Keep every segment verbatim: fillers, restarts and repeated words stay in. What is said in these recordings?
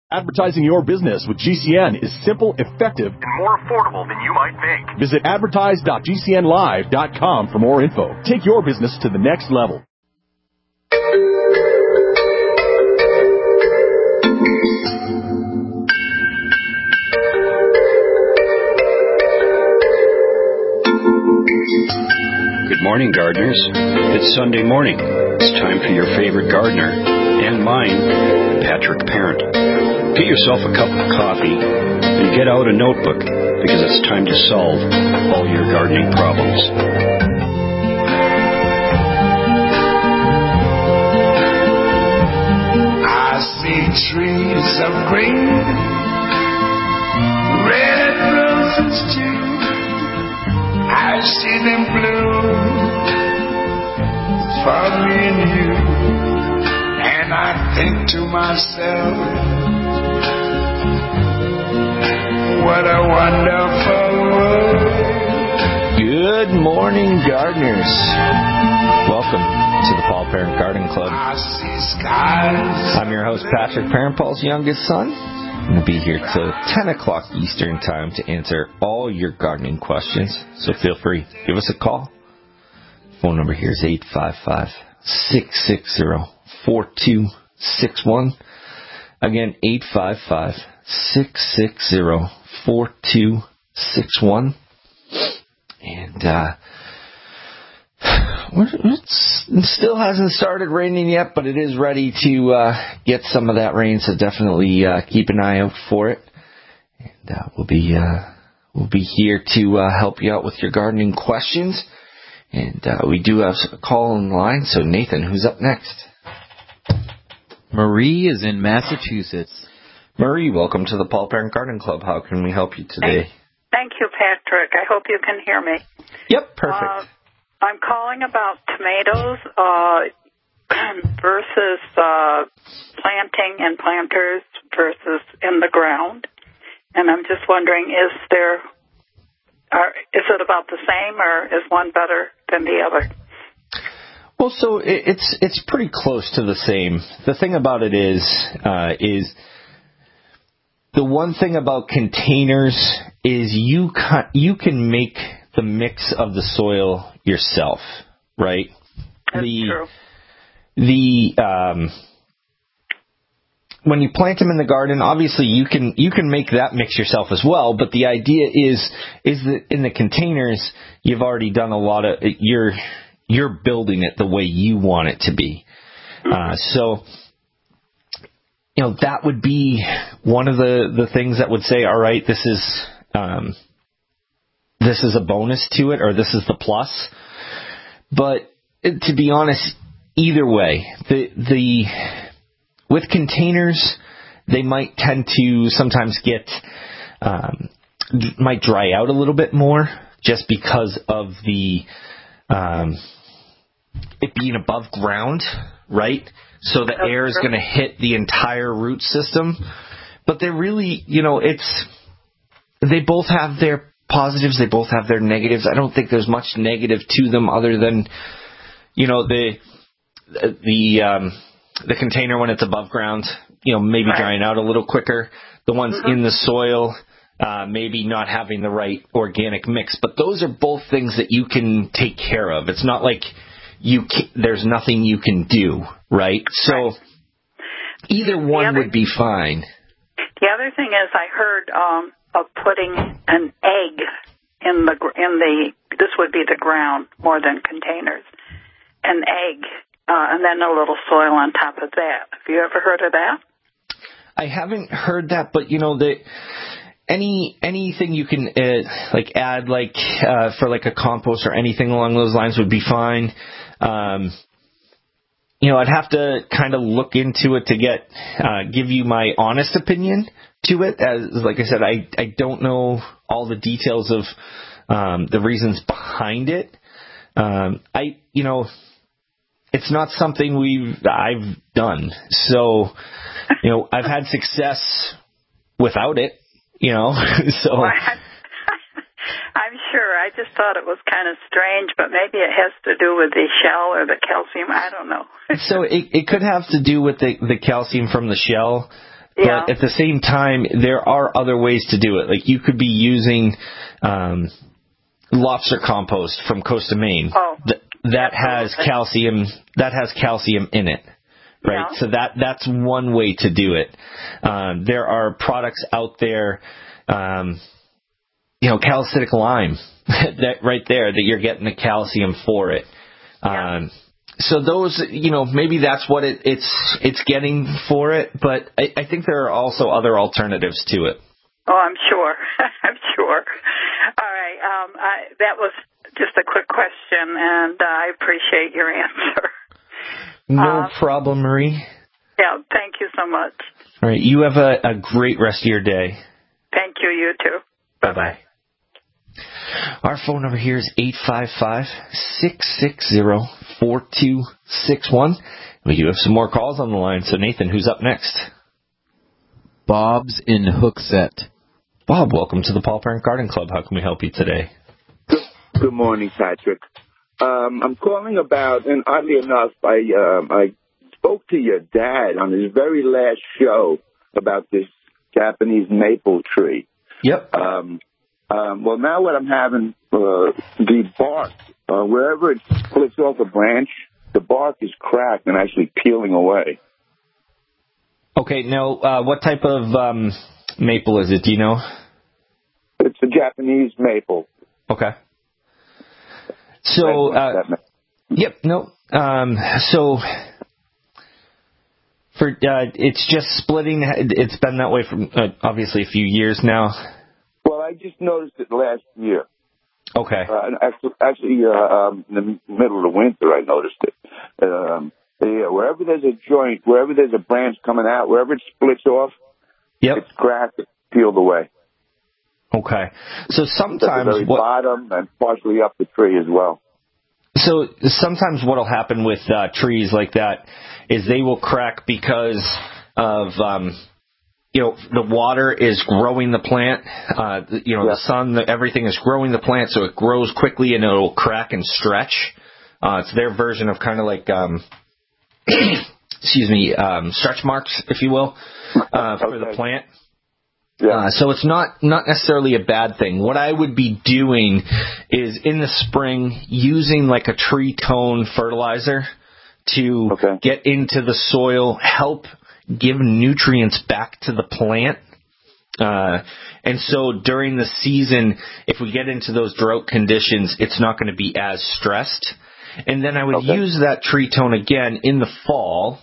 Advertising your business with G C N is simple, effective, and more affordable than you might think. Visit advertise dot g c n live dot com for more info. Take your business to the next level. Good morning, gardeners. It's Sunday morning. It's time for your favorite gardener, and mine, Patrick Parent. Get yourself a cup of coffee and get out a notebook, because it's time to solve all your gardening problems. I see trees of green, red roses too. I see them bloom for me and you, and I think to myself, what a wonderful world. Good morning, gardeners. Welcome to the Paul Parent Garden Club. I see skies. I'm your host, Patrick Parent, Paul's youngest son. I'm going to be here till ten o'clock Eastern Time to answer all your gardening questions. So feel free, give us a call. Phone number here is eight five five, six six zero, four two six one. Again, eight five five, six six zero, four two six one. And uh, it still hasn't started raining yet, but it is ready to uh, get some of that rain. So definitely uh, keep an eye out for it. And uh, we'll be uh, we'll be here to uh, help you out with your gardening questions. And uh, we do have a call on the line. So Nathan, who's up next? Marie is in Massachusetts. Marie, welcome to the Paul Parent Garden Club. How can we help you today? Thank you, Patrick. I hope you can hear me. Yep, perfect. Uh, I'm calling about tomatoes uh, versus uh, planting and planters versus in the ground. And I'm just wondering, is there, are, is it about the same, or is one better than the other? Well, so it's it's pretty close to the same. The thing about it is, uh, is the one thing about containers is you can, you can make the mix of the soil yourself, right? That's the, true. The um, when you plant them in the garden, obviously you can you can make that mix yourself as well. But the idea is is that in the containers you've already done a lot of you're you're building it the way you want it to be. Uh, so. You know, that would be one of the, the things that would say, all right, this is um, this is a bonus to it, or this is the plus. But to be honest, either way, the the with containers, they might tend to sometimes get um, might dry out a little bit more just because of the um, it being above ground, right? So the air is going to hit the entire root system. But they're really, you know, it's, they both have their positives, they both have their negatives. I don't think there's much negative to them other than, you know, the, the, um, the container when it's above ground, you know, maybe right. drying out a little quicker. The ones Mm-hmm. in the soil, uh, maybe not having the right organic mix. But those are both things that you can take care of. It's not like, You can, there's nothing you can do, right? So right. either one other, would be fine. The other thing is, I heard um, of putting an egg in the in the this would be the ground more than containers, an egg, uh, and then a little soil on top of that. Have you ever heard of that? I haven't heard that, but you know the. Any anything you can uh, like add like uh, for like a compost or anything along those lines would be fine. Um, you know, I'd have to kind of look into it to get uh, give you my honest opinion to it. As like I said, I I don't know all the details of um, the reasons behind it. Um, I you know, it's not something we've I've done. So you know, I've had success without it. You know, so. Well, I'm, I'm sure. I just thought it was kind of strange, but maybe it has to do with the shell or the calcium. I don't know. So it, it could have to do with the, the calcium from the shell. Yeah. But at the same time, there are other ways to do it. Like you could be using um, lobster compost from Costa Maine. Oh, Th- that has calcium. That has calcium in it, right? Yeah. So that that's one way to do it. Um, there are products out there, um, you know, calicitic lime, that right there that you're getting the calcium for it. Yeah. Um, so those, you know, maybe that's what it, it's it's getting for it, but I, I think there are also other alternatives to it. Oh, I'm sure. I'm sure. All right. Um, I, that was just a quick question, and uh, I appreciate your answer. No Uh, problem, Marie. Yeah, thank you so much. All right, you have a, a great rest of your day. Thank you, you too. Bye-bye. Our phone number here is eight five five, six six zero, four two six one. We do have some more calls on the line. So, Nathan, who's up next? Bob's in Hooksett. Bob, welcome to the Paul Parent Garden Club. How can we help you today? Good morning, Patrick. Um, I'm calling about, and oddly enough, I um, I spoke to your dad on his very last show about this Japanese maple tree. Yep. Um, um, well, now what I'm having, uh, the bark, uh, wherever it splits off a branch, the bark is cracked and actually peeling away. Okay, now, uh, what type of um, maple is it? Do you know? It's a Japanese maple. Okay. So, uh, yep, no. Um, so, for uh, it's just splitting. It's been that way for uh, obviously a few years now. Well, I just noticed it last year. Okay. Uh, actually, actually uh, um, in the middle of the winter, I noticed it. Um, yeah, wherever there's a joint, wherever there's a branch coming out, wherever it splits off, yep. it's cracked, it's peeled away. Okay. So sometimes at the very what, bottom and partially up the tree as well. So sometimes what will happen with uh, trees like that is they will crack because of, um, you know, the water is growing the plant. Uh, you know, yeah. the sun, the, everything is growing the plant, so it grows quickly and it'll crack and stretch. Uh, it's their version of kind of like, um, excuse me, um, stretch marks, if you will, uh, for okay. the plant. Yeah. Uh, so it's not, not necessarily a bad thing. What I would be doing is in the spring using like a tree tone fertilizer to okay. get into the soil, help give nutrients back to the plant. Uh, and so during the season, if we get into those drought conditions, it's not going to be as stressed. And then I would okay. use that tree tone again in the fall,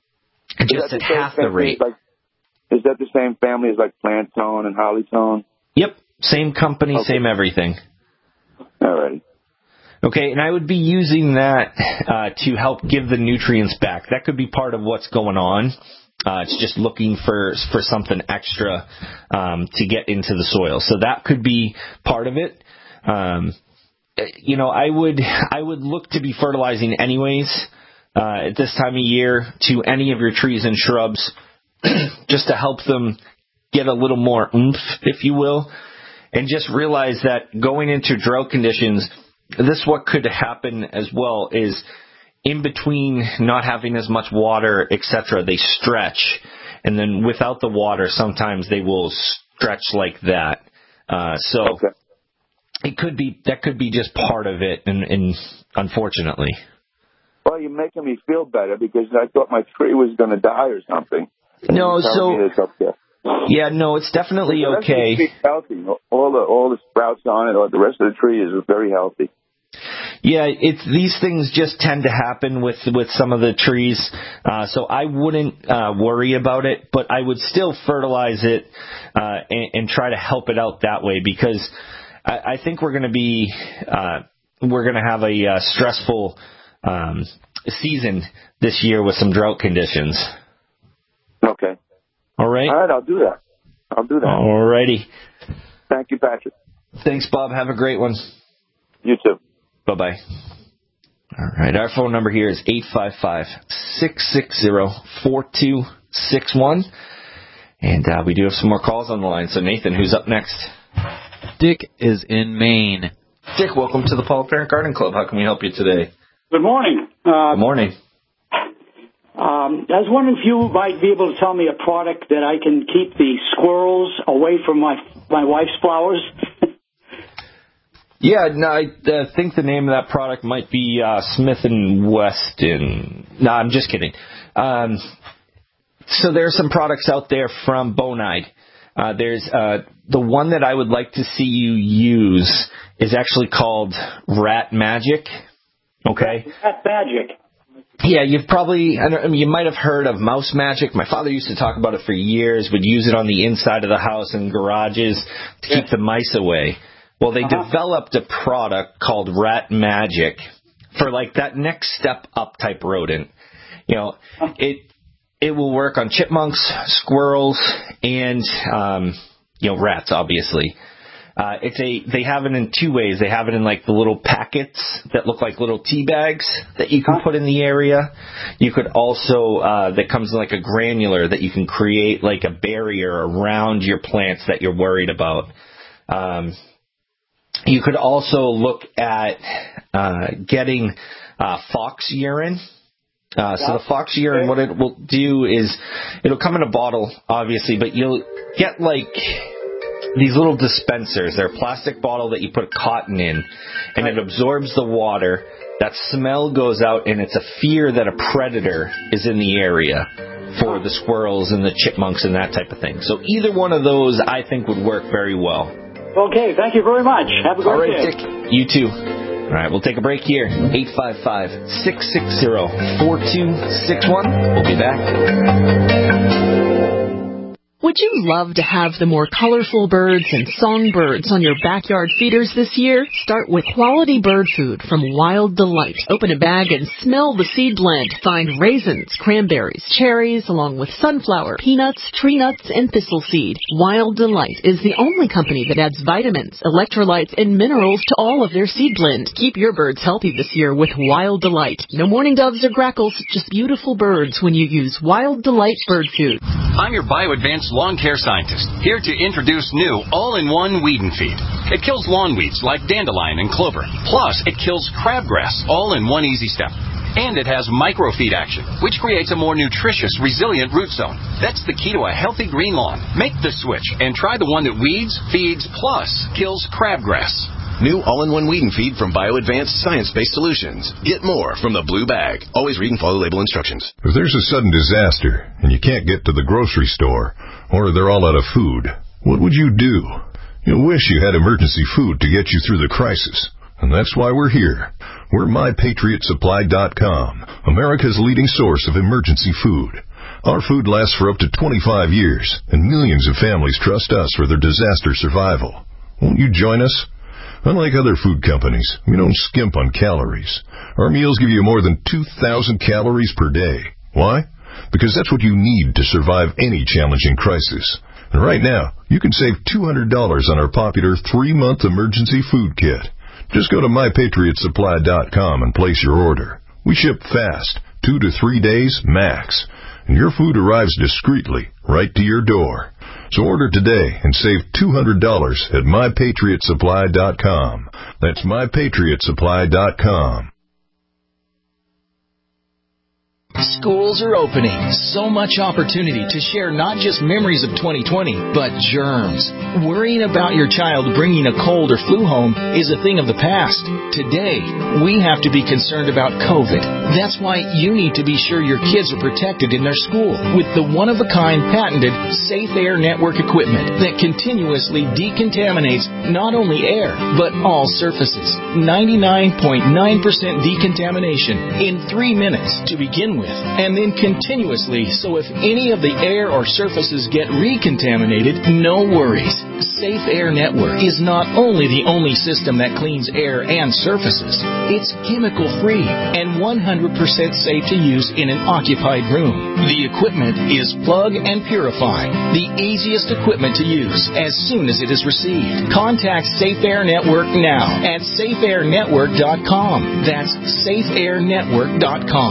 just at half the rate. Like, is that the same family as like plant tone and holly tone? Yep. Same company, okay. Same everything. All right. Okay, and I would be using that uh, to help give the nutrients back. That could be part of what's going on. Uh, it's just looking for for something extra um, to get into the soil. So that could be part of it. Um, you know, I would I would look to be fertilizing anyways uh, at this time of year to any of your trees and shrubs, just to help them get a little more oomph, if you will, and just realize that going into drought conditions, this what could happen as well is in between not having as much water, et cetera, they stretch, and then without the water, sometimes they will stretch like that. Uh, so okay. it could be that could be just part of it, and, and unfortunately. Well, you're making me feel better because I thought my tree was going to die or something. No, so okay. yeah, no, it's definitely the okay. The tree's healthy. All the all the sprouts on it, or the rest of the tree is very healthy. Yeah, it's these things just tend to happen with with some of the trees, uh, so I wouldn't uh, worry about it, but I would still fertilize it uh, and, and try to help it out that way because I, I think we're going to be uh, we're going to have a uh, stressful um, season this year with some drought conditions. Okay. All right. All right, I'll do that. I'll do that. All righty. Thank you, Patrick. Thanks, Bob. Have a great one. You too. Bye-bye. All right. Our phone number here is eight five five, six six zero, four two six one. And uh, we do have some more calls on the line. So, Nathan, who's up next? Dick is in Maine. Dick, welcome to the Paul Parent Garden Club. How can we help you today? Good morning. Uh, Good morning. Um, I was wondering if you might be able to tell me a product that I can keep the squirrels away from my my wife's flowers. Yeah, no, I uh, think the name of that product might be uh, Smith and Wesson. No, I'm just kidding. Um, so there are some products out there from Bonide. Uh, there's uh, the one that I would like to see you use is actually called Rat Magic. Okay. Rat Magic. Yeah, you've probably, I, don't, I mean, you might have heard of Mouse Magic. My father used to talk about it for years, would use it on the inside of the house and garages to yeah. keep the mice away. Well, they uh-huh. developed a product called Rat Magic for like that next step up type rodent. You know, uh-huh. it it will work on chipmunks, squirrels, and, um, you know, rats, obviously. Uh, it's a, they have it in two ways. They have it in like the little packets that look like little tea bags that you can put in the area. You could also, uh, that comes in like a granular that you can create like a barrier around your plants that you're worried about. Um, you could also look at, uh, getting, uh, fox urine. Uh, so the fox urine, what it will do is it'll come in a bottle, obviously, but you'll get like these little dispensers. They're a plastic bottle that you put cotton in, and it absorbs the water. That smell goes out, and it's a fear that a predator is in the area for the squirrels and the chipmunks and that type of thing. So either one of those, I think, would work very well. Okay, thank you very much. Have a great All right, day. Dick. You too. All right, we'll take a break here. eight five five, six six zero, four two six one. We'll be back. Would you love to have the more colorful birds and songbirds on your backyard feeders this year? Start with quality bird food from Wild Delight. Open a bag and smell the seed blend. Find raisins, cranberries, cherries, along with sunflower, peanuts, tree nuts, and thistle seed. Wild Delight is the only company that adds vitamins, electrolytes, and minerals to all of their seed blend. Keep your birds healthy this year with Wild Delight. No mourning doves or grackles, just beautiful birds when you use Wild Delight bird food. I'm your BioAdvanced lawn care scientist, here to introduce new all-in-one weed and feed. It kills lawn weeds like dandelion and clover. Plus, it kills crabgrass, all in one easy step. And it has microfeed action, which creates a more nutritious, resilient root zone. That's the key to a healthy green lawn. Make the switch and try the one that weeds, feeds, plus kills crabgrass. New all-in-one weed and feed from BioAdvanced Science-Based Solutions. Get more from the blue bag. Always read and follow label instructions. If there's a sudden disaster and you can't get to the grocery store, or they're all out of food, what would you do? You'll wish you had emergency food to get you through the crisis. And that's why we're here. We're My Patriot Supply dot com, America's leading source of emergency food. Our food lasts for up to twenty-five years, and millions of families trust us for their disaster survival. Won't you join us? Unlike other food companies, we don't skimp on calories. Our meals give you more than two thousand calories per day. Why? Because that's what you need to survive any challenging crisis. And right now, you can save two hundred dollars on our popular three-month emergency food kit. Just go to My Patriot Supply dot com and place your order. We ship fast, two to three days max, and your food arrives discreetly right to your door. So order today and save two hundred dollars at My Patriot Supply dot com. That's My Patriot Supply dot com. Schools are opening. So much opportunity to share not just memories of twenty twenty, but germs. Worrying about your child bringing a cold or flu home is a thing of the past. Today, we have to be concerned about COVID. That's why you need to be sure your kids are protected in their school with the one-of-a-kind patented Safe Air Network equipment that continuously decontaminates not only air, but all surfaces. ninety-nine point nine percent decontamination in three minutes to begin with, and then continuously, so if any of the air or surfaces get recontaminated, no worries. Safe Air Network is not only the only system that cleans air and surfaces, it's chemical-free and one hundred percent safe to use in an occupied room. The equipment is plug and purify, the easiest equipment to use as soon as it is received. Contact Safe Air Network now at safe air network dot com. That's safe air network dot com.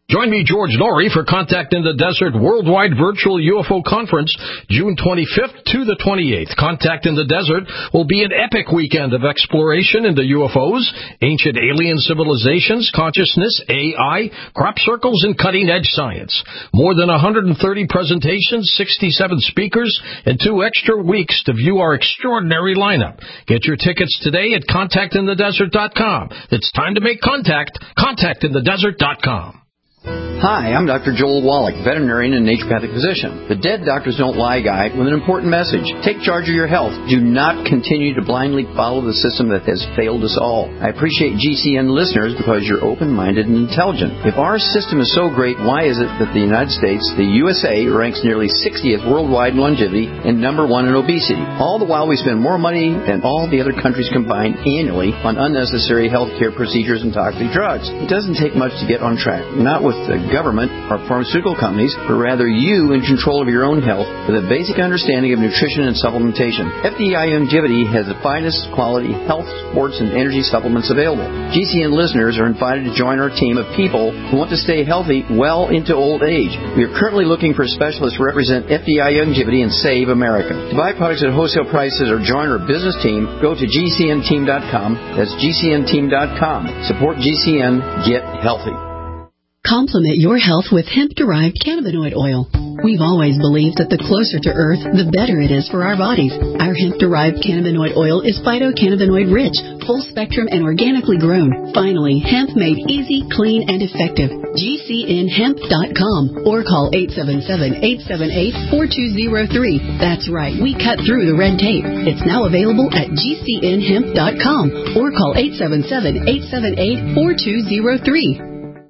Join me, George Norrie, for Contact in the Desert Worldwide Virtual U F O Conference, June twenty-fifth to the twenty-eighth. Contact in the Desert will be an epic weekend of exploration into U F Os, ancient alien civilizations, consciousness, A I, crop circles, and cutting-edge science. More than one hundred thirty presentations, sixty-seven speakers, and two extra weeks to view our extraordinary lineup. Get your tickets today at contact in the desert dot com. It's time to make contact. contact in the desert dot com. Hi, I'm Doctor Joel Wallach, veterinarian and naturopathic physician. The Dead Doctors Don't Lie guy with an important message. Take charge of your health. Do not continue to blindly follow the system that has failed us all. I appreciate G C N listeners because you're open-minded and intelligent. If our system is so great, why is it that the United States, the U S A, ranks nearly sixtieth worldwide in longevity and number one in obesity? All the while we spend more money than all the other countries combined annually on unnecessary health care procedures and toxic drugs. It doesn't take much to get on track. Not with the government or pharmaceutical companies, but rather you in control of your own health with a basic understanding of nutrition and supplementation. F D I Longevity has the finest quality health, sports, and energy supplements available. G C N listeners are invited to join our team of people who want to stay healthy well into old age. We are currently looking for specialists to represent F D I Longevity and Save America. To buy products at wholesale prices or join our business team, go to G C N team dot com. That's G C N team dot com. Support G C N. Get healthy. Complement your health with hemp-derived cannabinoid oil. We've always believed that the closer to Earth, the better it is for our bodies. Our hemp-derived cannabinoid oil is phytocannabinoid-rich, full-spectrum, and organically grown. Finally, hemp made easy, clean, and effective. G C N hemp dot com or call eight seven seven, eight seven eight, four two zero three. That's right, we cut through the red tape. It's now available at G C N hemp dot com or call eight seven seven, eight seven eight, four two zero three.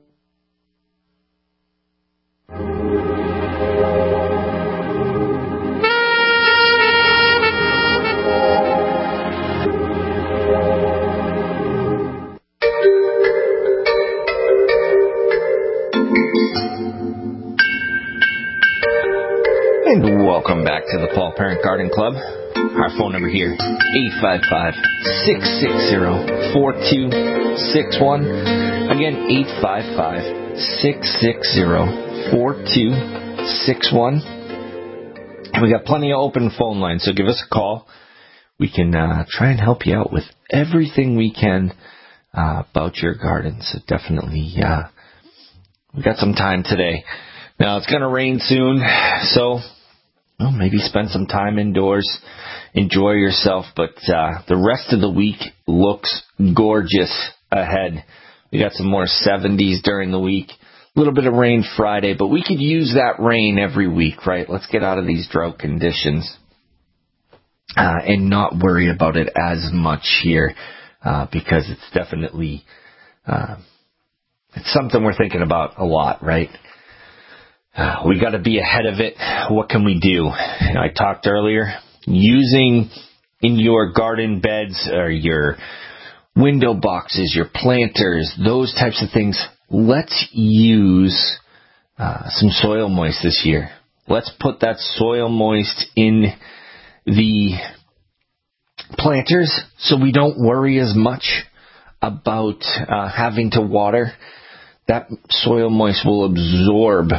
And welcome back to the Paul Parent Garden Club. Our phone number here, eight five five, six six zero, four two six one. Again, eight five five, six six zero, four two six one. And we got plenty of open phone lines, so give us a call. We can uh, try and help you out with everything we can uh, about your garden. So definitely, uh, we got some time today. Now, it's going to rain soon, so well, maybe spend some time indoors, enjoy yourself, but uh, the rest of the week looks gorgeous ahead. We got some more seventies during the week, a little bit of rain Friday, but we could use that rain every week, right? Let's get out of these drought conditions uh, and not worry about it as much here uh, because it's definitely uh, it's something we're thinking about a lot, right? Uh, we got to be ahead of it. What can we do? You know, I talked earlier, using in your garden beds or your window boxes, your planters, those types of things. Let's use uh, some soil moist this year. Let's put that soil moist in the planters so we don't worry as much about uh, having to water. That soil moist will absorb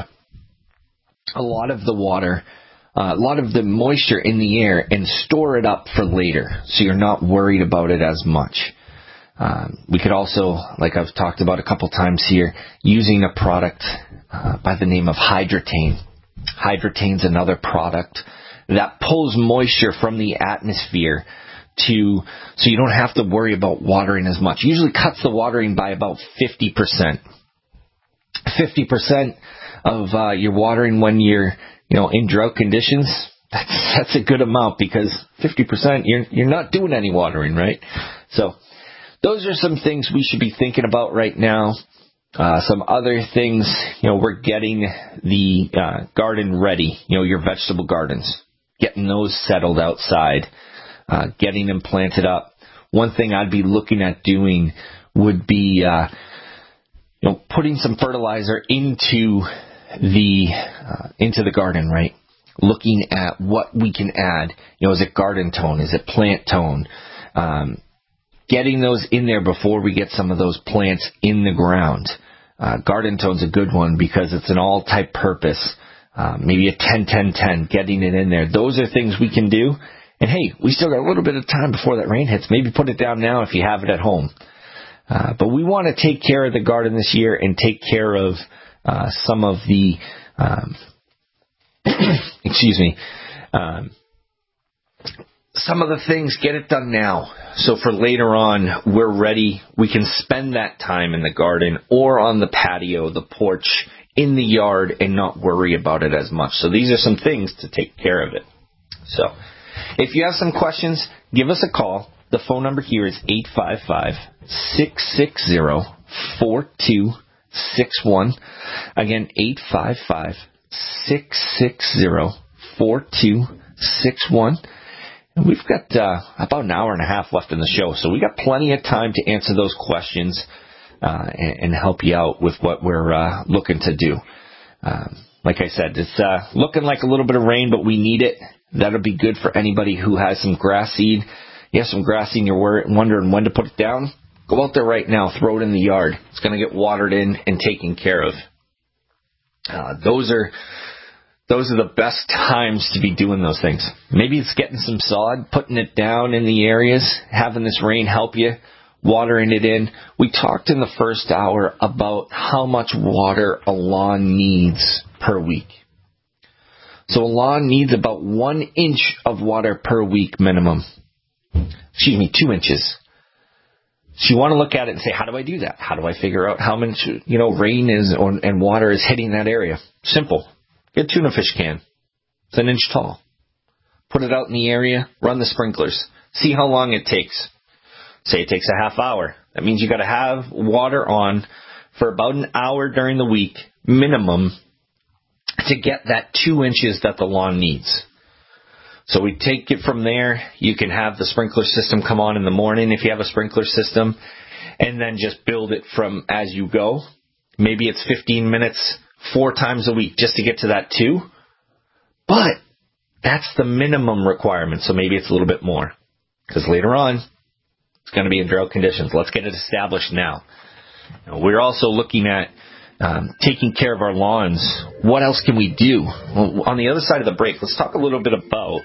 a lot of the water, uh, a lot of the moisture in the air and store it up for later so you're not worried about it as much. Um, we could also, like I've talked about a couple times here, using a product uh, by the name of Hydratane. Hydratane's another product that pulls moisture from the atmosphere to so you don't have to worry about watering as much. It usually cuts the watering by about fifty percent. fifty percent of uh, your watering when you're, you know, in drought conditions, that's that's a good amount because fifty percent you're you're not doing any watering, right? So those are some things we should be thinking about right now. Uh, some other things, you know, we're getting the uh, garden ready, you know, your vegetable gardens, getting those settled outside, uh, getting them planted up. One thing I'd be looking at doing would be, uh, you know, putting some fertilizer into the uh, into the garden, right? Looking at what we can add. You know, is it garden tone? Is it plant tone? Um, getting those in there before we get some of those plants in the ground. Uh, Garden Tone's a good one because it's an all-type purpose. Uh, maybe a ten ten ten, getting it in there. Those are things we can do. And hey, we still got a little bit of time before that rain hits. Maybe put it down now if you have it at home. Uh, but we want to take care of the garden this year and take care of uh, some of the, um, excuse me, um, some of the things, get it done now. So for later on, we're ready. We can spend that time in the garden or on the patio, the porch, in the yard, and not worry about it as much. So these are some things to take care of it. So if you have some questions, give us a call. The phone number here is eight five five, six six zero, four two six one. Again, eight five five, six six zero, four two six one. And we've got uh, about an hour and a half left in the show, so we got plenty of time to answer those questions uh, and, and help you out with what we're uh, looking to do. Um, like I said, it's uh, looking like a little bit of rain, but we need it. That'll be good for anybody who has some grass seed. You have some grass seed and you're wondering when to put it down. Go out there right now. Throw it in the yard. It's going to get watered in and taken care of. Uh, those are those are the best times to be doing those things. Maybe it's getting some sod, putting it down in the areas, having this rain help you, watering it in. We talked in the first hour about how much water a lawn needs per week. So a lawn needs about one inch of water per week minimum. Excuse me, two inches. So you want to look at it and say, how do I do that? How do I figure out how much, you know, rain is or, and water is hitting that area? Simple. Get a tuna fish can. It's an inch tall. Put it out in the area. Run the sprinklers. See how long it takes. Say it takes a half hour. That means you got to have water on for about an hour during the week, minimum, to get that two inches that the lawn needs. So we take it from there. You can have the sprinkler system come on in the morning if you have a sprinkler system, and then just build it from as you go. Maybe it's fifteen minutes, four times a week just to get to that two. But that's the minimum requirement, so maybe it's a little bit more. Because later on, it's going to be in drought conditions. Let's get it established now. Now we're also looking at Um, taking care of our lawns. What else can we do? Well, on the other side of the break, let's talk a little bit about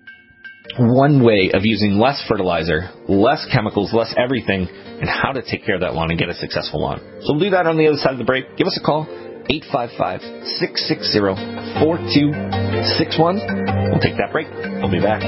one way of using less fertilizer, less chemicals, less everything, and how to take care of that lawn and get a successful lawn. So we'll do that on the other side of the break. Give us a call, eight five five, six six zero, four two six one. We'll take that break. We'll be back.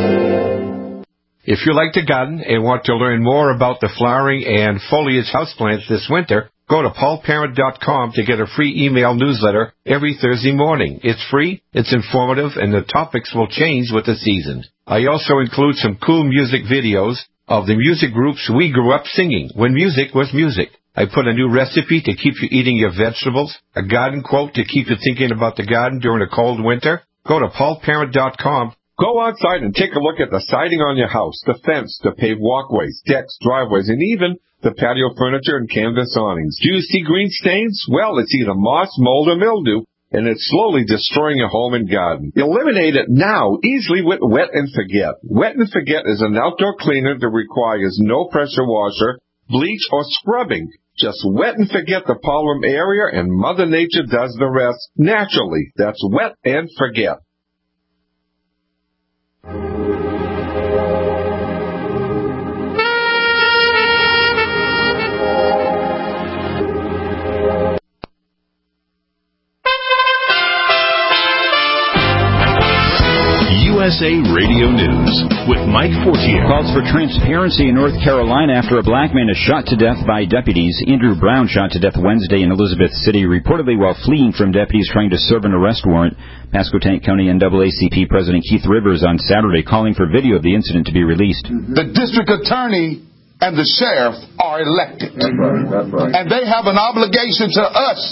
If you like to garden and want to learn more about the flowering and foliage houseplants this winter, go to paul parent dot com to get a free email newsletter every Thursday morning. It's free, it's informative, and the topics will change with the season. I also include some cool music videos of the music groups we grew up singing when music was music. I put a new recipe to keep you eating your vegetables, a garden quote to keep you thinking about the garden during a cold winter. Go to paul parent dot com. Go outside and take a look at the siding on your house, the fence, the paved walkways, decks, driveways, and even the patio furniture and canvas awnings. Do you see green stains? Well, it's either moss, mold, or mildew, and it's slowly destroying your home and garden. Eliminate it now, easily with Wet and Forget. Wet and Forget is an outdoor cleaner that requires no pressure washer, bleach, or scrubbing. Just wet and forget the problem area, and Mother Nature does the rest naturally. That's Wet and Forget. U S A Radio News with Mike Fortier. Calls for transparency in North Carolina after a black man is shot to death by deputies. Andrew Brown shot to death Wednesday in Elizabeth City, reportedly while fleeing from deputies trying to serve an arrest warrant. Pasquotank County N double A C P President Keith Rivers on Saturday calling for video of the incident to be released. The district attorney and the sheriff are elected. That's right, that's right. And they have an obligation to us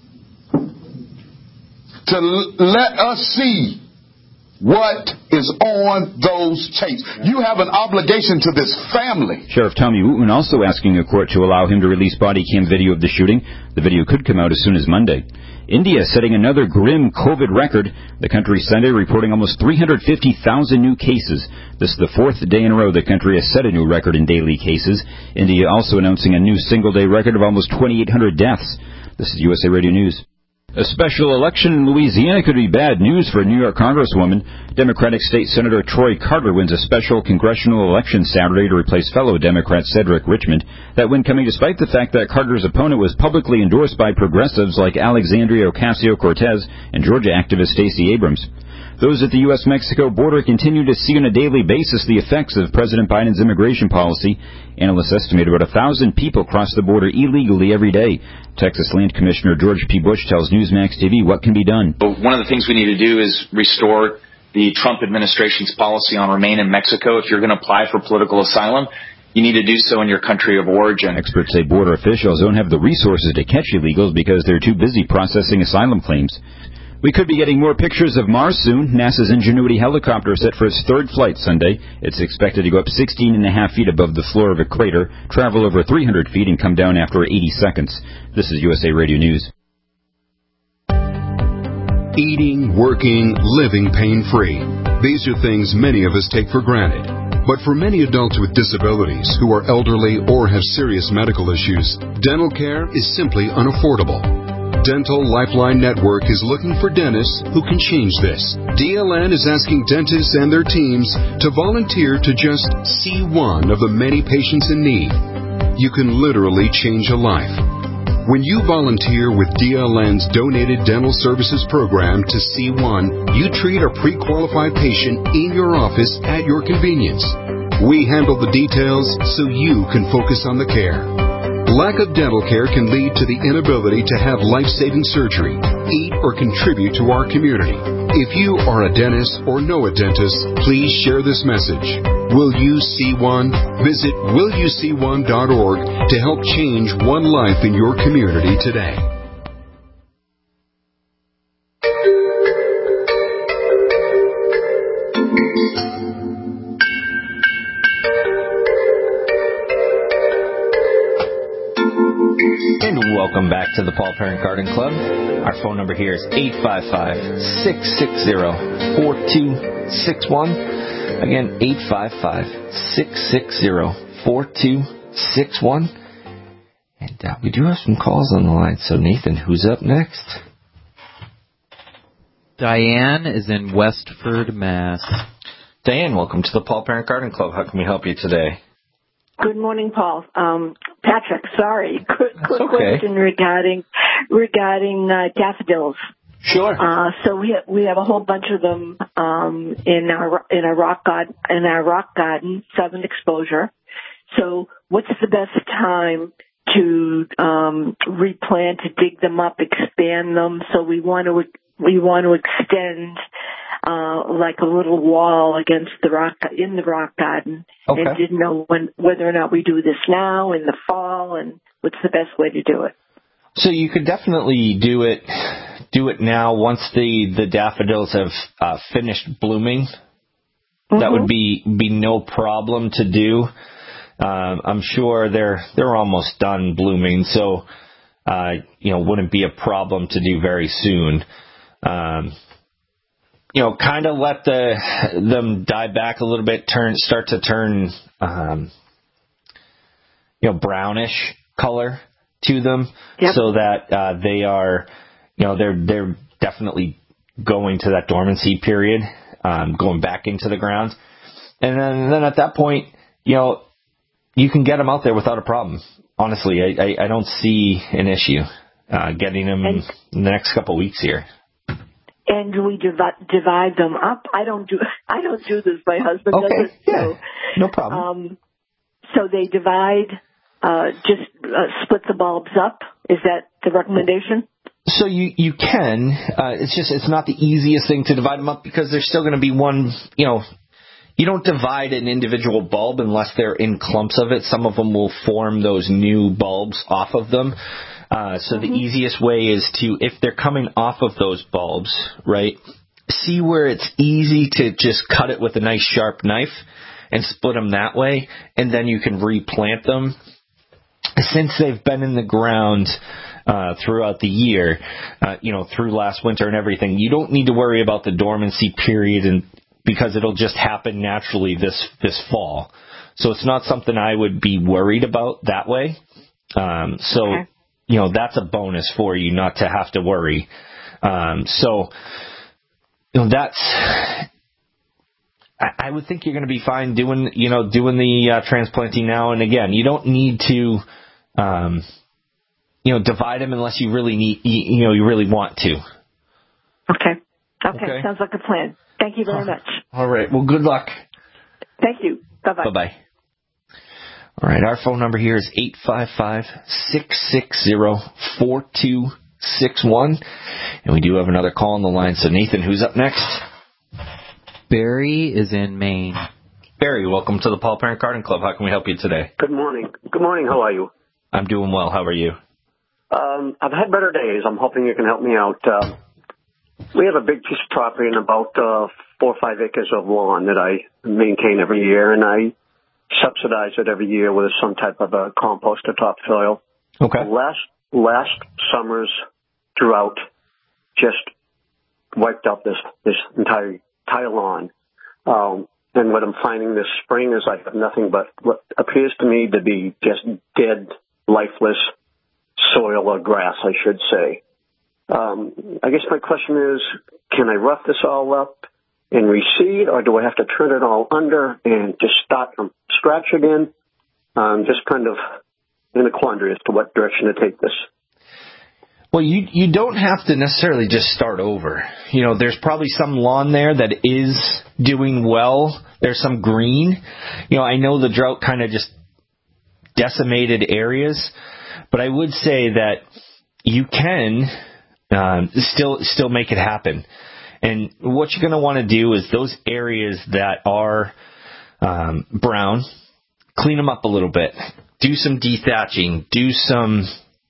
to l- let us see what is on those tapes. You have an obligation to this family. Sheriff Tommy Wootman also asking a court to allow him to release body cam video of the shooting. The video could come out as soon as Monday. India setting another grim COVID record. The country Sunday reporting almost three hundred fifty thousand new cases. This is the fourth day in a row the country has set a new record in daily cases. India also announcing a new single-day record of almost twenty-eight hundred deaths. This is U S A Radio News. A special election in Louisiana could be bad news for New York Congresswoman. Democratic State Senator Troy Carter wins a special congressional election Saturday to replace fellow Democrat Cedric Richmond. That win coming despite the fact that Carter's opponent was publicly endorsed by progressives like Alexandria Ocasio-Cortez and Georgia activist Stacey Abrams. Those at the U S Mexico border continue to see on a daily basis the effects of President Biden's immigration policy. Analysts estimate about one thousand people cross the border illegally every day. Texas Land Commissioner George P. Bush tells Newsmax T V what can be done. One of the things we need to do is restore the Trump administration's policy on remain in Mexico. If you're going to apply for political asylum, you need to do so in your country of origin. Experts say border officials don't have the resources to catch illegals because they're too busy processing asylum claims. We could be getting more pictures of Mars soon. NASA's Ingenuity helicopter is set for its third flight Sunday. It's expected to go up sixteen and a half feet above the floor of a crater, travel over three hundred feet, and come down after eighty seconds. This is U S A Radio News. Eating, working, living pain-free. These are things many of us take for granted. But for many adults with disabilities who are elderly or have serious medical issues, dental care is simply unaffordable. Dental Lifeline Network is looking for dentists who can change this. D L N is asking dentists and their teams to volunteer to just see one of the many patients in need. You can literally change a life. When you volunteer with D L N's Donated Dental Services Program to C one, you treat a pre-qualified patient in your office at your convenience. We handle the details so you can focus on the care. Lack of dental care can lead to the inability to have life-saving surgery, eat, or contribute to our community. If you are a dentist or know a dentist, please share this message. Will you see one? Visit will you see one dot org to help change one life in your community today. Welcome back to the Paul Parent Garden Club. Our phone number here is eight five five, six six zero, four two six one. Again, eight five five, six six zero, four two six one. And uh, we do have some calls on the line. So, Nathan, who's up next? Diane is in Westford, Mass. Diane, welcome to the Paul Parent Garden Club. How can we help you today? Good morning, Paul. Um, Patrick, sorry. Quick, quick okay. question regarding regarding uh, daffodils. Sure. Uh, so we have, we have a whole bunch of them um, in our in our rock garden in our rock garden, southern exposure. So, what's the best time to um, replant, to dig them up, expand them? So we want to we want to extend uh, like a little wall against the rock in the rock garden, okay. and didn't know when whether or not we do this now in the fall, and what's the best way to do it. So you could definitely do it do it now once the, the daffodils have uh, finished blooming. Mm-hmm. That would be be no problem to do. Um, I'm sure they're they're almost done blooming, so uh, you know wouldn't be a problem to do very soon. Um, you know, kind of let the them die back a little bit, turn start to turn um, you know brownish color to them, yep. so that uh, they are you know they're they're definitely going to that dormancy period, um, going back into the ground, and then and then at that point, you know. You can get them out there without a problem. Honestly, I, I, I don't see an issue uh, getting them and, in the next couple of weeks here. And do we divide, divide them up? I don't do I don't do this. My husband okay. does it. Yeah, so, no problem. Um, so they divide, uh, just uh, split the bulbs up. Is that the recommendation? So you you can. Uh, it's just it's not the easiest thing to divide them up because there's still going to be one. You know. You don't divide an individual bulb unless they're in clumps of it. Some of them will form those new bulbs off of them. Uh, so mm-hmm. the easiest way is to, if they're coming off of those bulbs, right, see where it's easy to just cut it with a nice sharp knife and split them that way, and then you can replant them. Since they've been in the ground uh, throughout the year, uh, you know, through last winter and everything, you don't need to worry about the dormancy period and because it'll just happen naturally this this fall. So it's not something I would be worried about that way. Um, so, okay. you know, that's a bonus for you not to have to worry. Um, so, you know, that's, I, I would think you're going to be fine doing, you know, doing the uh, transplanting now. And again, you don't need to, um, you know, divide them unless you really need, you, you know, you really want to. Okay. Okay. Okay. Sounds like a plan. Thank you very much. All right. Well, good luck. Thank you. Bye-bye. Bye-bye. All right. Our phone number here is eight five five, six six zero, four two six one. And we do have another call on the line. So, Nathan, who's up next? Barry is in Maine. Barry, welcome to the Paul Parent Garden Club. How can we help you today? Good morning. Good morning. How are you? I'm doing well. How are you? Um, I've had better days. I'm hoping you can help me out. Uh, we have a big piece of property and about uh, four or five acres of lawn that I maintain every year, and I subsidize it every year with some type of a compost or topsoil. Okay. Last last summer's drought just wiped out this this entire entire lawn. Um, and what I'm finding this spring is I have nothing but what appears to me to be just dead, lifeless soil or grass, I should say. Um, I guess my question is, can I rough this all up and reseed, or do I have to turn it all under and just start from scratch again? Um, just kind of in a quandary as to what direction to take this. Well, you you don't have to necessarily just start over. You know, there's probably some lawn there that is doing well. There's some green. You know, I know the drought kind of just decimated areas, but I would say that you can um, still still make it happen. And what you're going to want to do is those areas that are um, brown, clean them up a little bit. Do some dethatching. Do some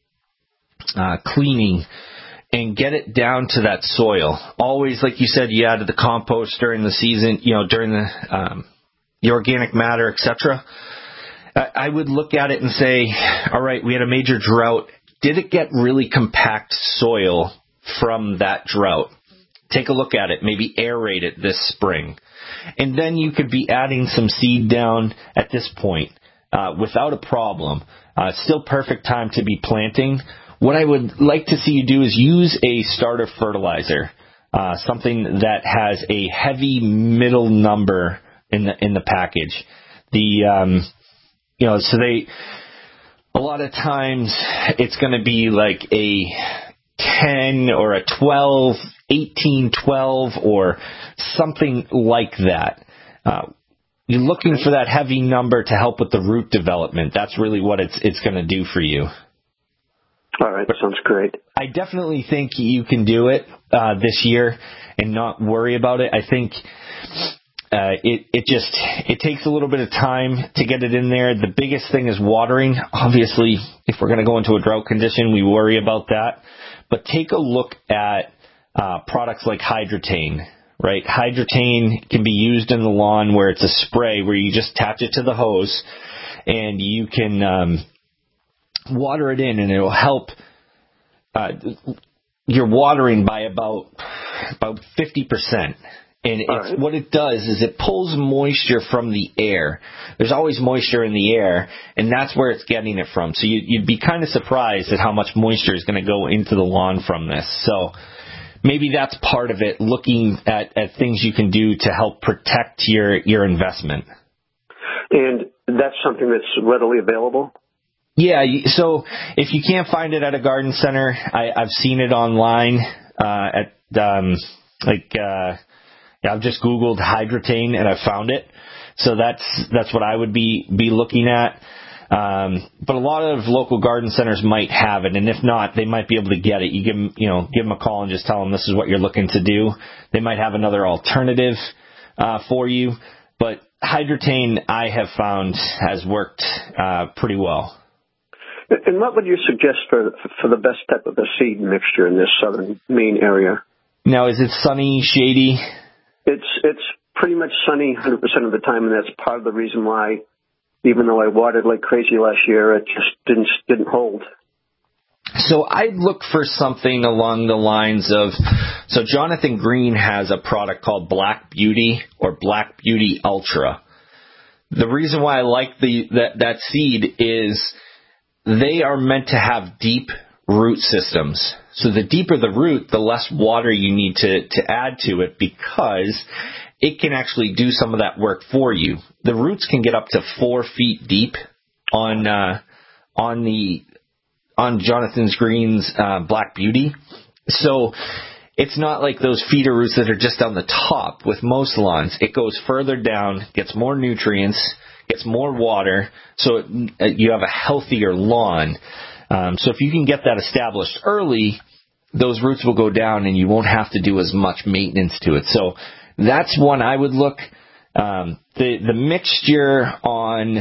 uh, cleaning. And get it down to that soil. Always, like you said, you added the compost during the season, you know, during the um, the organic matter, et cetera. I would look at it and say, all right, we had a major drought. Did it get really compact soil from that drought? Take a look at it. Maybe aerate it this spring. And then you could be adding some seed down at this point uh, without a problem. Uh, still perfect time to be planting. What I would like to see you do is use a starter fertilizer, uh, something that has a heavy middle number in the in the package. The um, you know, so they a lot of times it's going to be like a ten or a twelve, eighteen, twelve, or something like that. Uh, you're looking for that heavy number to help with the root development. That's really what it's it's going to do for you. All right, that sounds great. I definitely think you can do it uh, this year and not worry about it. I think uh, it it just it takes a little bit of time to get it in there. The biggest thing is watering. Obviously, if we're going to go into a drought condition, we worry about that. But take a look at uh, products like Hydrotane. Right, Hydrotane can be used in the lawn where it's a spray where you just attach it to the hose and you can. Um, water it in, and it will help uh, your watering by about about fifty percent. And it's, right. What it does is it pulls moisture from the air. There's always moisture in the air, and that's where it's getting it from. So you, you'd be kind of surprised at how much moisture is going to go into the lawn from this. So maybe that's part of it, looking at, at things you can do to help protect your, your investment. And that's something that's readily available? Yeah, so if you can't find it at a garden center, I, I've seen it online uh, at um, like uh, yeah, I've just Googled Hydrotane and I found it. So that's that's what I would be be looking at. Um, but a lot of local garden centers might have it, and if not, they might be able to get it. You give them, you know, give them a call and just tell them this is what you're looking to do. They might have another alternative uh, for you, but Hydrotane I have found has worked uh, pretty well. And what would you suggest for for the best type of a seed mixture in this southern Maine area? Now, is it sunny, shady? It's it's pretty much sunny one hundred percent of the time, and that's part of the reason why, even though I watered like crazy last year, it just didn't didn't hold. So I'd look for something along the lines of, so Jonathan Green has a product called Black Beauty or Black Beauty Ultra. The reason why I like the that, that seed is they are meant to have deep root systems. So the deeper the root, the less water you need to, to add to it, because it can actually do some of that work for you. The roots can get up to four feet deep on uh, on the on Jonathan Green's uh, Black Beauty. So it's not like those feeder roots that are just on the top with most lawns. It goes further down, gets more nutrients, gets more water, so it, you have a healthier lawn. Um, so if you can get that established early, those roots will go down and you won't have to do as much maintenance to it. So that's one I would look. Um, the the mixture on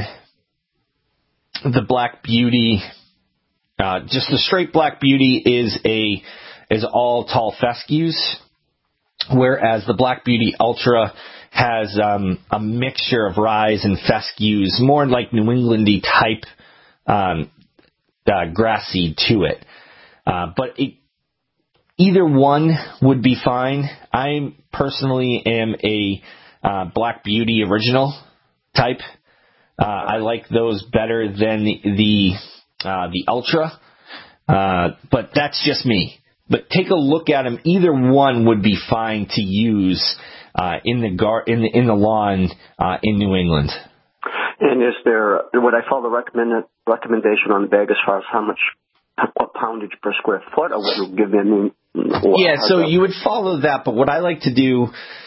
the Black Beauty, uh, just the straight Black Beauty is a is all tall fescues, whereas the Black Beauty Ultra has um, a mixture of rise and fescues, more like New Englandy type um, uh, grass seed to it. Uh, but it, either one would be fine. I personally am a uh, Black Beauty original type. Uh, I like those better than the the, uh, the Ultra, uh, but that's just me. But take a look at them. Either one would be fine to use uh, in the gar- in the in the lawn uh, in New England. And is there, would I follow the recommend, recommendation on the bag as far as how much, what poundage per square foot, or would you give them? Yeah, so you would follow that, but what I like to do,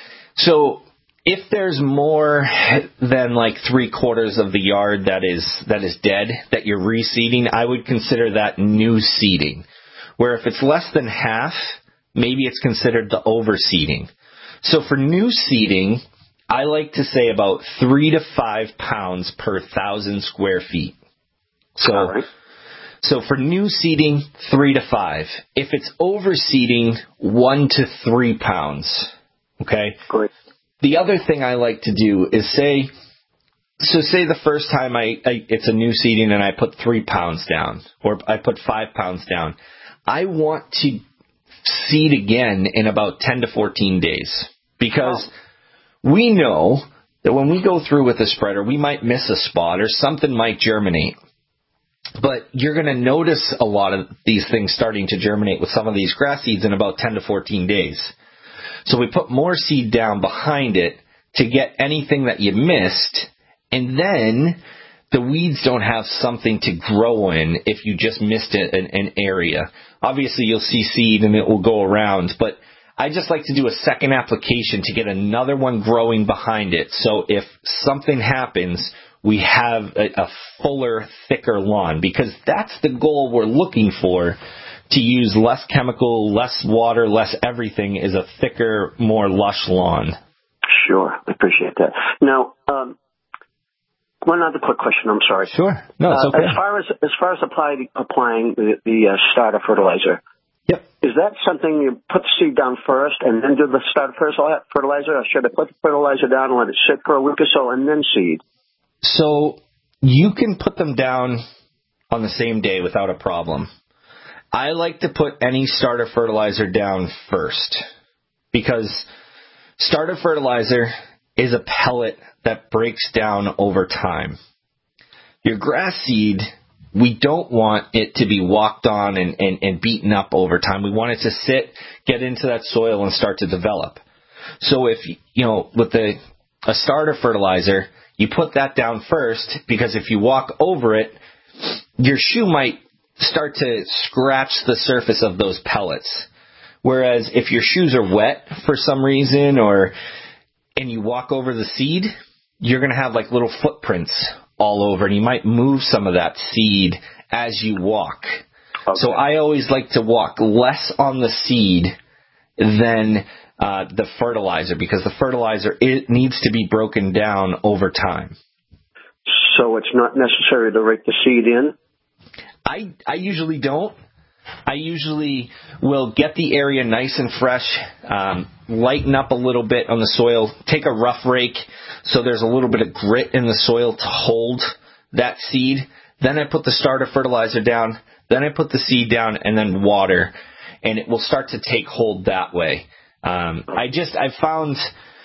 so if there's more than like three quarters of the yard that is that is dead, that you're reseeding, I would consider that new seeding. Where if it's less than half, maybe it's considered the overseeding. So for new seeding, I like to say about three to five pounds per thousand square feet. So, right. so for new seeding, three to five. If it's overseeding, one to three pounds. Okay. Great. The other thing I like to do is say, so say the first time I, I it's a new seeding and I put three pounds down, or I put five pounds down. I want to seed again in about ten to fourteen days, because oh. we know that when we go through with a spreader, we might miss a spot or something might germinate. But you're going to notice a lot of these things starting to germinate with some of these grass seeds in about ten to fourteen days. So we put more seed down behind it to get anything that you missed, and then the weeds don't have something to grow in if you just missed an, an area. Obviously, you'll see seed and it will go around, but I just like to do a second application to get another one growing behind it. So if something happens, we have a, a fuller, thicker lawn, because that's the goal we're looking for, to use less chemical, less water, less everything, is a thicker, more lush lawn. Sure. I appreciate that. Now, um, one other quick question. I'm sorry. Sure. No, it's okay. Uh, as far as as far as applying applying the, the uh, starter fertilizer. Yep. Is that something you put the seed down first and then do the starter fertilizer, or should I put the fertilizer down and let it sit for a week or so and then seed? So you can put them down on the same day without a problem. I like to put any starter fertilizer down first, because starter fertilizer is a pellet that breaks down over time. Your grass seed, we don't want it to be walked on and, and, and beaten up over time. We want it to sit, get into that soil, and start to develop. So if, you know, with the a starter fertilizer, you put that down first, because if you walk over it, your shoe might start to scratch the surface of those pellets. Whereas if your shoes are wet for some reason, or and you walk over the seed, you're going to have like little footprints all over, and you might move some of that seed as you walk. Okay. So I always like to walk less on the seed than uh, the fertilizer, because the fertilizer, it needs to be broken down over time. So it's not necessary to rake the seed in? I, I usually don't. I usually will get the area nice and fresh, um, lighten up a little bit on the soil, take a rough rake so there's a little bit of grit in the soil to hold that seed. Then I put the starter fertilizer down, then I put the seed down, and then water, and it will start to take hold that way. Um, I just, I found,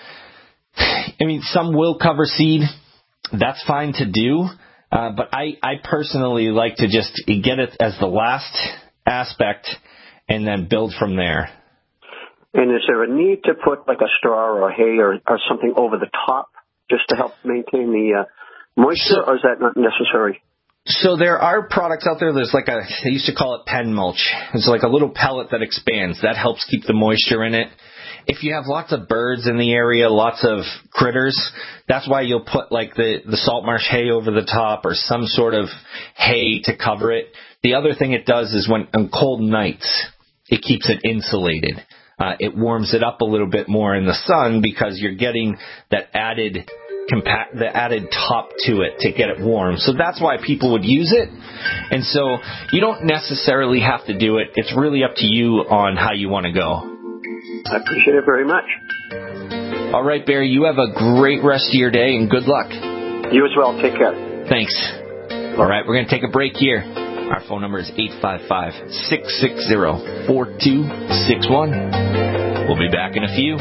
I mean, some will cover seed. That's fine to do. Uh, but I, I personally like to just get it as the last aspect and then build from there. And is there a need to put like a straw or a hay or, or something over the top just to help maintain the uh, moisture, so, or is that not necessary? So there are products out there. There's like a, they used to call it pen mulch. It's like a little pellet that expands. That helps keep the moisture in it. If you have lots of birds in the area, lots of critters, that's why you'll put like the, the salt marsh hay over the top or some sort of hay to cover it. The other thing it does is when on cold nights, it keeps it insulated. Uh, it warms it up a little bit more in the sun because you're getting that added compact, the added top to it to get it warm. So that's why people would use it. And so you don't necessarily have to do it. It's really up to you on how you want to go. I appreciate it very much. All right, Barry, you have a great rest of your day and good luck. You as well. Take care. Thanks. All right, we're going to take a break here. Our phone number is eight five five, six six zero, four two six one. We'll be back in a few.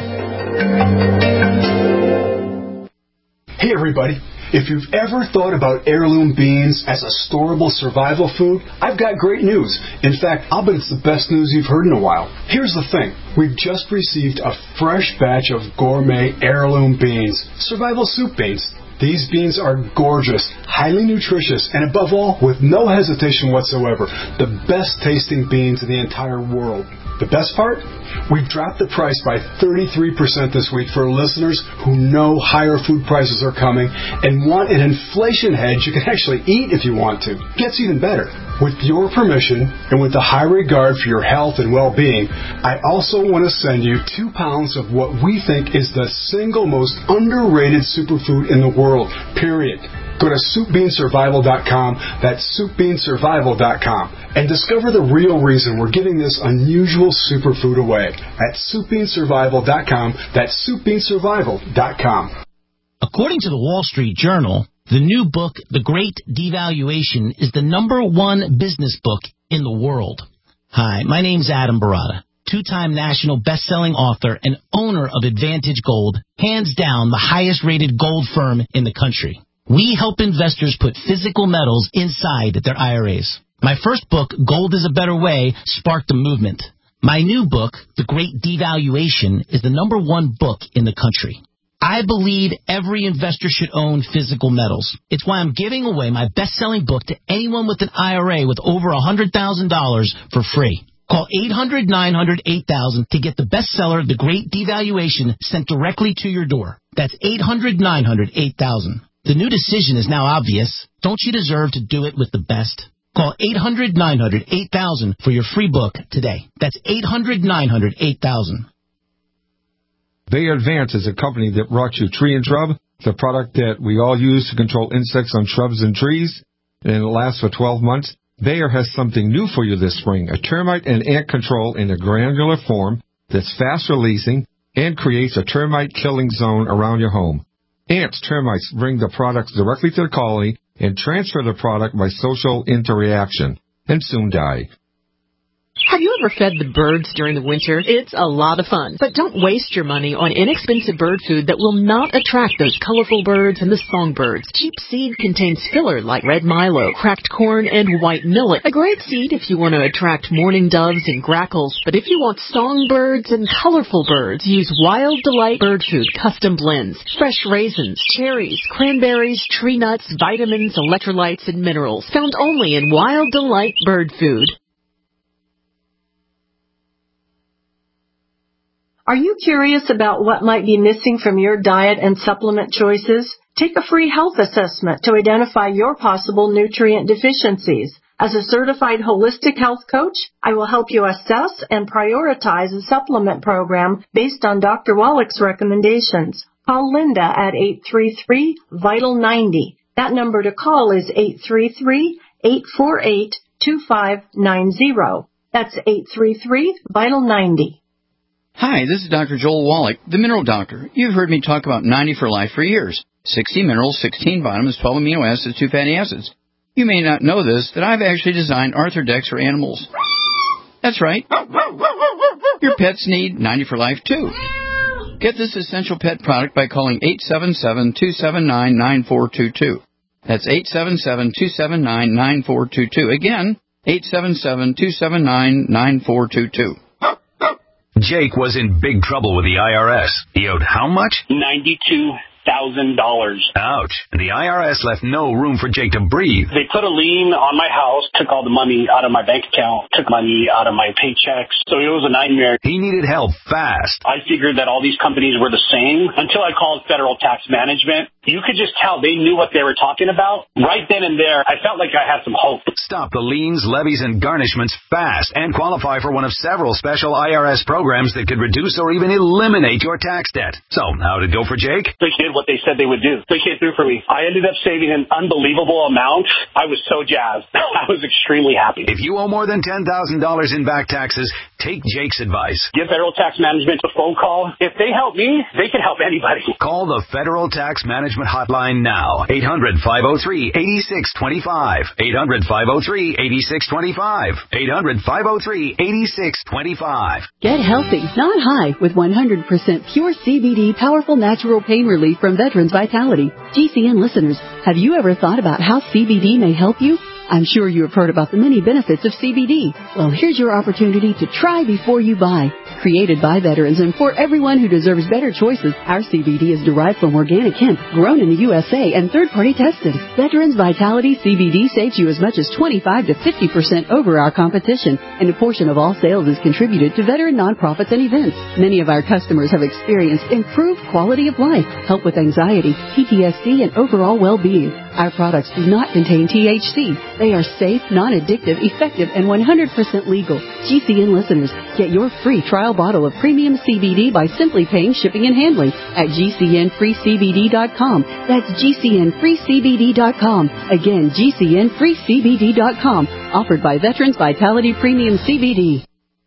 Hey, everybody. If you've ever thought about heirloom beans as a storable survival food, I've got great news. In fact, I'll bet it's the best news you've heard in a while. Here's the thing. We've just received a fresh batch of gourmet heirloom beans, survival soup beans. These beans are gorgeous, highly nutritious, and above all, with no hesitation whatsoever, the best tasting beans in the entire world. The best part? We've dropped the price by thirty-three percent this week for listeners who know higher food prices are coming and want an inflation hedge you can actually eat if you want to. Gets even better. With your permission and with the high regard for your health and well-being, I also want to send you two pounds of what we think is the single most underrated superfood in the world, period. Go to soup bean survival dot com, that's soup bean survival dot com, and discover the real reason we're giving this unusual superfood away at soup bean survival dot com, that's soup bean survival dot com. According to the Wall Street Journal, the new book, The Great Devaluation, is the number one business book in the world. Hi, my name's Adam Barata, two-time national best-selling author and owner of Advantage Gold, hands down the highest-rated gold firm in the country. We help investors put physical metals inside their I R As. My first book, Gold is a Better Way, sparked a movement. My new book, The Great Devaluation, is the number one book in the country. I believe every investor should own physical metals. It's why I'm giving away my best-selling book to anyone with an I R A with over one hundred thousand dollars for free. Call eight hundred, nine hundred, eight thousand to get the bestseller, The Great Devaluation, sent directly to your door. That's eight hundred, nine hundred, eight thousand. The new decision is now obvious. Don't you deserve to do it with the best? Call eight hundred, nine hundred, eight thousand for your free book today. That's eight hundred, nine hundred, eight thousand. Bayer Advance is a company that brought you Tree and Shrub, the product that we all use to control insects on shrubs and trees, and it lasts for twelve months. Bayer has something new for you this spring, a termite and ant control in a granular form that's fast-releasing and creates a termite killing zone around your home. Ants, termites bring the products directly to the colony and transfer the product by social interaction, and soon die. Have you ever fed the birds during the winter? It's a lot of fun. But don't waste your money on inexpensive bird food that will not attract those colorful birds and the songbirds. Cheap seed contains filler like red milo, cracked corn, and white millet. A great seed if you want to attract mourning doves and grackles. But if you want songbirds and colorful birds, use Wild Delight Bird Food Custom Blends. Fresh raisins, cherries, cranberries, tree nuts, vitamins, electrolytes, and minerals. Found only in Wild Delight Bird Food. Are you curious about what might be missing from your diet and supplement choices? Take a free health assessment to identify your possible nutrient deficiencies. As a certified holistic health coach, I will help you assess and prioritize a supplement program based on Doctor Wallach's recommendations. Call Linda at eight three three, vital ninety. That number to call is eight three three, eight four eight, two five nine zero. That's eight three three, vital ninety. Hi, this is Doctor Joel Wallach, the Mineral Doctor. You've heard me talk about ninety for Life for years. sixty minerals, sixteen vitamins, twelve amino acids, two fatty acids. You may not know this, that I've actually designed Arthrodex for animals. That's right. Your pets need ninety for Life, too. Get this essential pet product by calling eight seven seven, two seven nine, nine four two two. That's eight seven seven, two seven nine, nine four two two. Again, eight seven seven, two seven nine, nine four two two. Jake was in big trouble with the I R S. He owed how much? ninety-two thousand dollars. Ouch. And the I R S left no room for Jake to breathe. They put a lien on my house, took all the money out of my bank account, took money out of my paychecks. So it was a nightmare. He needed help fast. I figured that all these companies were the same until I called Federal Tax Management. You could just tell they knew what they were talking about. Right then and there, I felt like I had some hope. Stop the liens, levies, and garnishments fast and qualify for one of several special I R S programs that could reduce or even eliminate your tax debt. So, how'd it go for Jake? They did what they said they would do. They came through for me. I ended up saving an unbelievable amount. I was so jazzed. I was extremely happy. If you owe more than ten thousand dollars in back taxes, take Jake's advice. Give Federal Tax Management a phone call. If they help me, they can help anybody. Call the Federal Tax Management Hotline now. eight hundred, five oh three, eight six two five. eight hundred, five oh three, eight six two five. eight hundred, five oh three, eight six two five. Get healthy, not high, with one hundred percent pure C B D powerful natural pain relief from Veterans Vitality. G C N listeners, have you ever thought about how C B D may help you? I'm sure you have heard about the many benefits of C B D. Well, here's your opportunity to try before you buy. Created by veterans and for everyone who deserves better choices, our C B D is derived from organic hemp, grown in the U S A and third-party tested. Veterans Vitality C B D saves you as much as twenty-five to fifty percent over our competition, and a portion of all sales is contributed to veteran nonprofits and events. Many of our customers have experienced improved quality of life, help with anxiety, P T S D, and overall well-being. Our products do not contain T H C. They are safe, non-addictive, effective, and one hundred percent legal. G C N listeners, get your free trial bottle of premium C B D by simply paying shipping and handling at G C N free C B D dot com. That's G C N free C B D dot com. Again, G C N free C B D dot com. Offered by Veterans Vitality Premium C B D.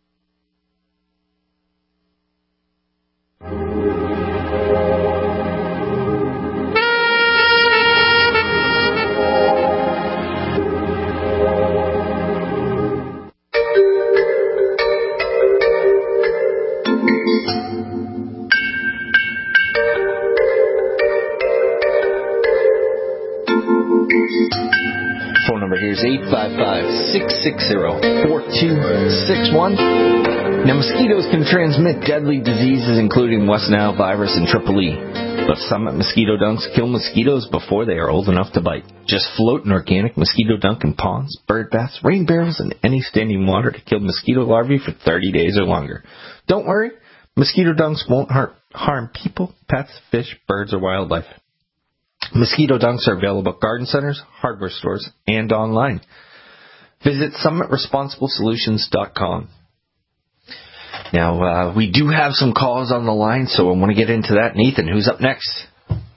eight five five, six six zero, four two six one. Now, mosquitoes can transmit deadly diseases, including West Nile virus and Triple E. But Summit Mosquito Dunks kill mosquitoes before they are old enough to bite. Just float an organic mosquito dunk in ponds, bird baths, rain barrels, and any standing water to kill mosquito larvae for thirty days or longer. Don't worry, mosquito dunks won't har- harm people, pets, fish, birds, or wildlife. Mosquito dunks are available at garden centers, hardware stores, and online. Visit summit responsible solutions dot com. Now, uh, we do have some calls on the line, so I want to get into that. Nathan, who's up next?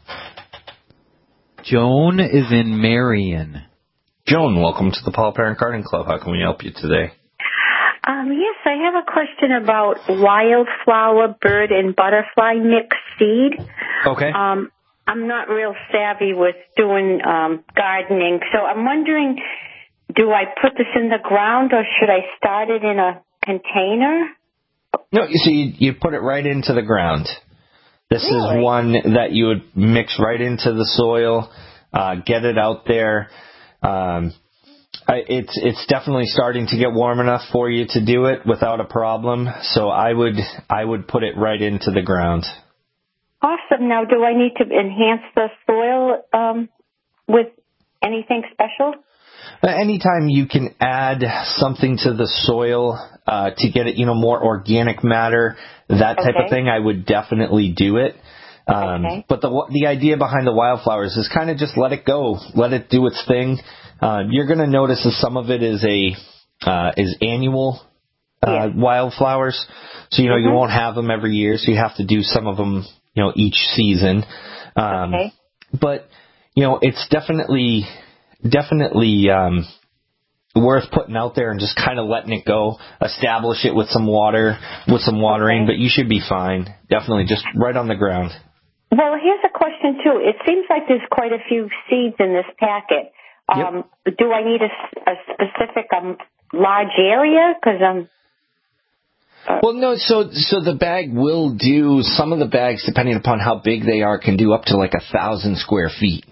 Joan is in Marion. Joan, welcome to the Paul Parent Garden Club. How can we help you today? Um, yes, I have a question about wildflower, bird, and butterfly mixed seed. Okay. Um, I'm not real savvy with doing um, gardening, so I'm wondering, do I put this in the ground or should I start it in a container? No, you see, you put it right into the ground. This really? is one that you would mix right into the soil, uh, get it out there. Um, I, it's it's definitely starting to get warm enough for you to do it without a problem. So I would I would put it right into the ground. Awesome. Now, do I need to enhance the soil um, with anything special? Anytime you can add something to the soil uh, to get it, you know, more organic matter, that type okay. of thing, I would definitely do it. Um, okay. But the the idea behind the wildflowers is kind of just let it go, let it do its thing. Uh, you're going to notice that some of it is a uh, is annual uh, yeah. wildflowers, so you know mm-hmm. you won't have them every year, so you have to do some of them, you know, each season. Um, okay. But you know, it's definitely. Definitely um, worth putting out there and just kind of letting it go. Establish it with some water, with some watering, okay. but you should be fine. Definitely just right on the ground. Well, here's a question, too. It seems like there's quite a few seeds in this packet. Um, yep. Do I need a, a specific um, large area? Because I'm... Uh, well, no, so so the bag will do, some of the bags, depending upon how big they are, can do up to like a thousand square feet.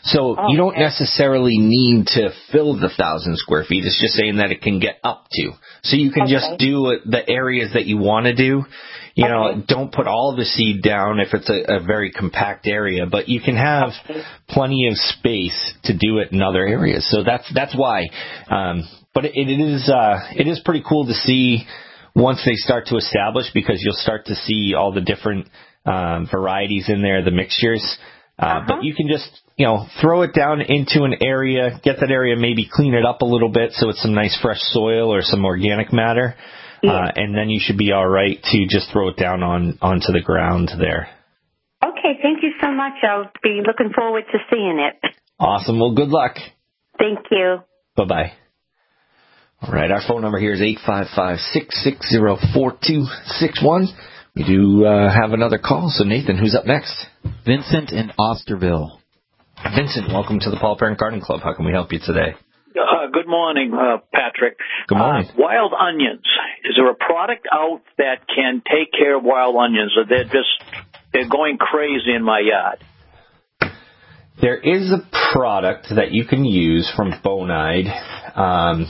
So Oh, you don't okay. necessarily need to fill the one thousand square feet. It's just saying that it can get up to. So you can Okay. just do it, the areas that you want to do. You know, Okay. don't put all the seed down if it's a, a very compact area, but you can have Okay. plenty of space to do it in other areas. So that's that's why. Um, but it, it is uh, it is pretty cool to see once they start to establish, because you'll start to see all the different um, varieties in there, the mixtures. Uh, Uh-huh. But you can just, you know, throw it down into an area, get that area, maybe clean it up a little bit so it's some nice fresh soil or some organic matter. Yeah. Uh, and then you should be all right to just throw it down on onto the ground there. Okay, thank you so much. I'll be looking forward to seeing it. Awesome. Well, good luck. Thank you. Bye-bye. All right, our phone number here is eight five five, six six zero, four two six one. We do uh, have another call. So, Nathan, who's up next? Vincent in Osterville. Vincent, welcome to the Paul Parent Garden Club. How can we help you today? Uh, good morning, uh, Patrick. Good morning. Uh, wild onions. Is there a product out that can take care of wild onions? Or they're just, they're going crazy in my yard? There is a product that you can use from Bonide. Um,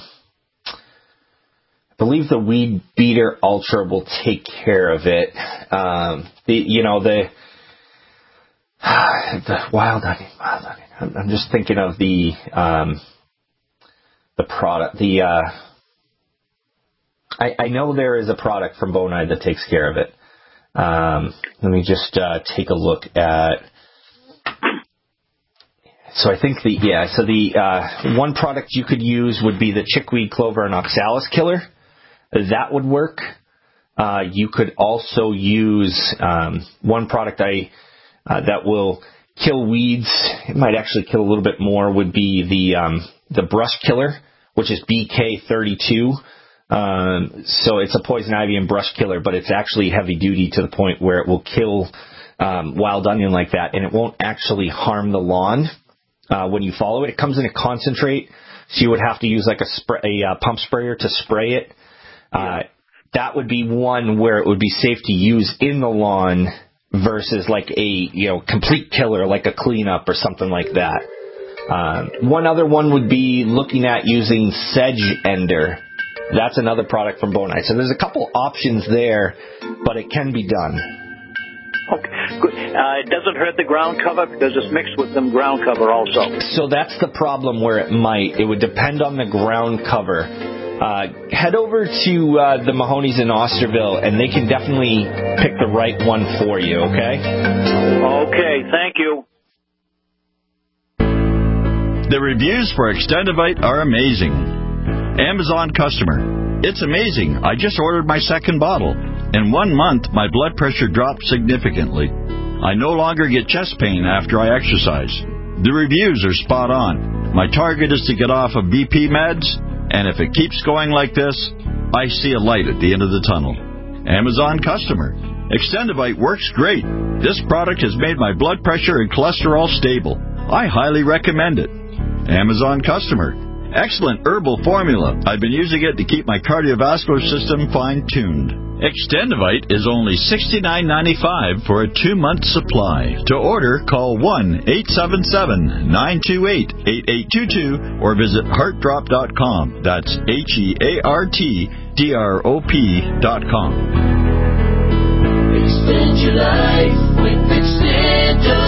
I believe the Weed Beater Ultra will take care of it. Um, the, you know, the, the wild onion, wild onion. I'm, I'm just thinking of the, um, the product, the, uh, I, I know there is a product from Bonide that takes care of it. Um, let me just, uh, take a look at, so I think the, yeah, so the, uh, one product you could use would be the chickweed, clover, and oxalis killer. That would work. Uh, you could also use, um, one product I, uh, that will kill weeds. It might actually kill a little bit more, would be the, um, the brush killer, which is B K thirty-two. Um, so it's a poison ivy and brush killer, but it's actually heavy duty to the point where it will kill, um, wild onion like that, and it won't actually harm the lawn. Uh, when you follow it, it comes in a concentrate, so you would have to use like a spray, a uh, pump sprayer to spray it. Uh, that would be one where it would be safe to use in the lawn versus like a, you know, complete killer, like a cleanup or something like that. Um, one other one would be looking at using Sedge Ender. That's another product from Bonide. So there's a couple options there, but it can be done. Okay, good. Uh, it doesn't hurt the ground cover because it's mixed with some ground cover also. So that's the problem where it might. It would depend on the ground cover. Uh, head over to uh, the Mahoney's in Osterville, and they can definitely pick the right one for you, okay? Okay, thank you. The reviews for Extendivite are amazing. Amazon customer. It's amazing. I just ordered my second bottle. In one month, my blood pressure dropped significantly. I no longer get chest pain after I exercise. The reviews are spot on. My target is to get off of B P meds, and if it keeps going like this, I see a light at the end of the tunnel. Amazon customer. Extendivite works great. This product has made my blood pressure and cholesterol stable. I highly recommend it. Amazon customer. Excellent herbal formula. I've been using it to keep my cardiovascular system fine-tuned. Extendivite is only sixty-nine ninety-five for a two-month supply. To order, call one eight seven seven, nine two eight, eight eight two two or visit heart drop dot com. That's H E A R T D R O P dot com. Extend your life with Extendivite.